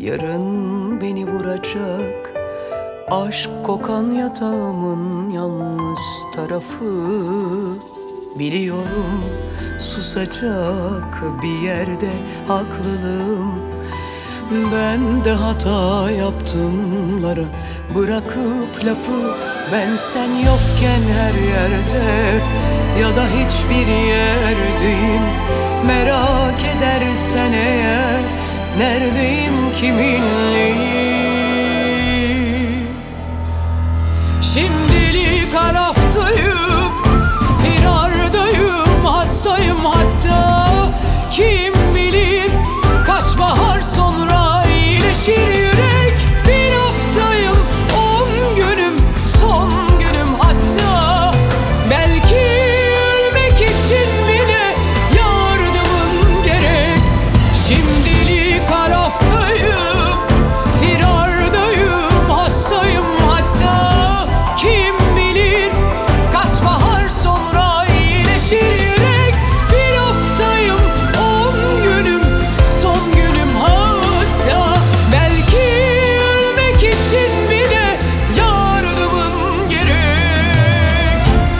Yarın beni vuracak aşk kokan yatağımın yalnız tarafı. Biliyorum susacak bir yerde haklılığım. Ben de hata yaptımlara bırakıp lafı. Ben sen yokken her yerde ya da hiçbir yerdeyim. Merak edersen eğer neredeyim, kiminleyim? Şimdilik araftayım, firardayım, hastayım hatta. Kim bilir kaç bahar sonra iyileşir yürek. Bir haftayım, 10 günüm, son günüm hatta. Belki ölmek için bile yardımın gerek. Şimdilik araftayım, firardayım, hastayım hatta. Kim bilir kaç bahar sonra iyileşir yürek. Bir haftayım, 10 günüm, son günüm hatta. Belki ölmek için bile yardımın gerek.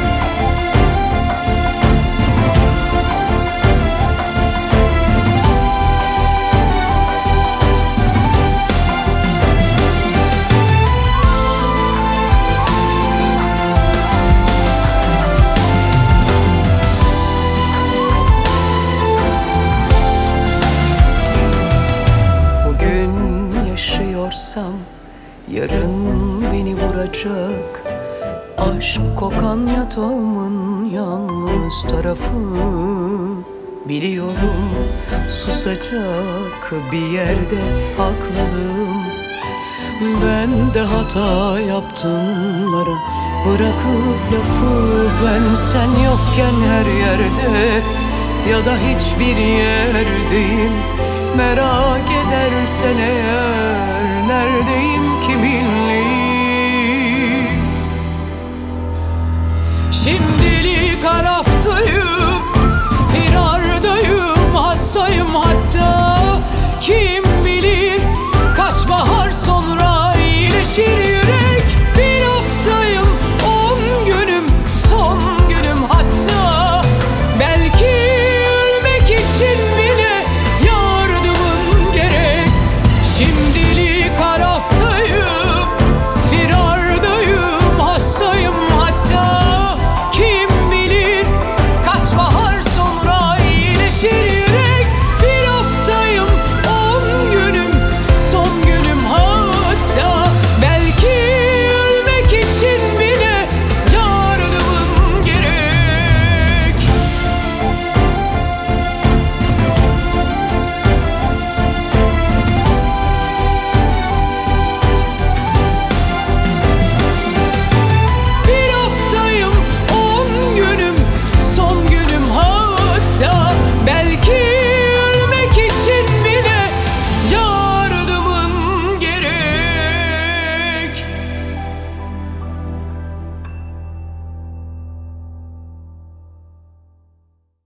Bugün yaşıyorsam yarın beni vuracak aşk kokan yatağımın yalnız tarafı. Biliyorum susacak bir yerde haklılığım. Ben de hata yaptımlara bırakıp lafı. Ben sen yokken her yerde ya da hiçbir yerdeyim. Merak edersen eğer neredeyim,